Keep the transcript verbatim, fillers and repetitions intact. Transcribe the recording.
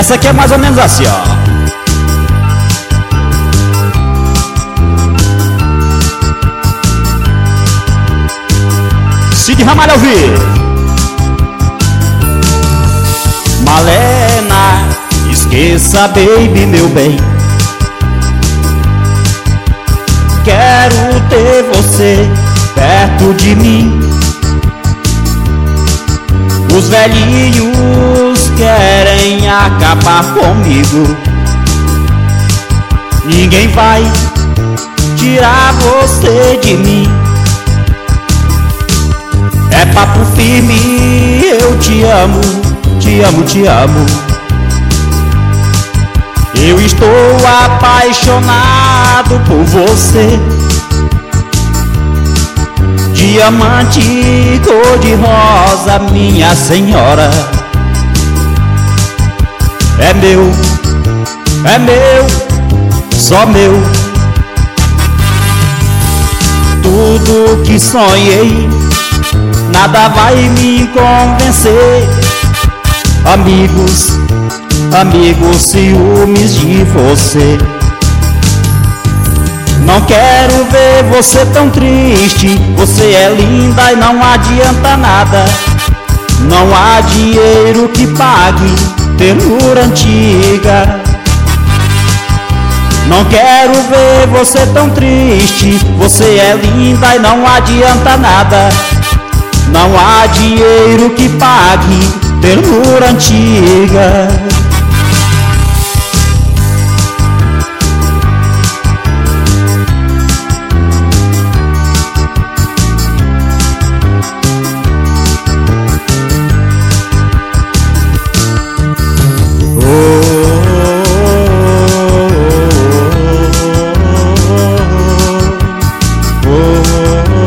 Essa aqui é mais ou menos assim, ó. Cid Ramalho ao vivo. Malena, esqueça, baby, meu bem. Quero ter você perto de mim. Os velhinhos querem acabar comigo. Ninguém vai tirar você de mim. É papo firme, eu te amo, te amo, te amo. Eu estou apaixonado por você. Diamante cor-de-rosa, minha senhora. É meu, é meu, só meu. Tudo que sonhei, nada vai me convencer. Amigos, amigos, ciúmes de você. Não quero ver você tão triste. Você é linda e não adianta nada. Não há dinheiro que pague ternura antiga. Não quero ver você tão triste. Você é linda e não adianta nada. Não há dinheiro que pague ternura antiga. Oh, oh, oh, oh, oh.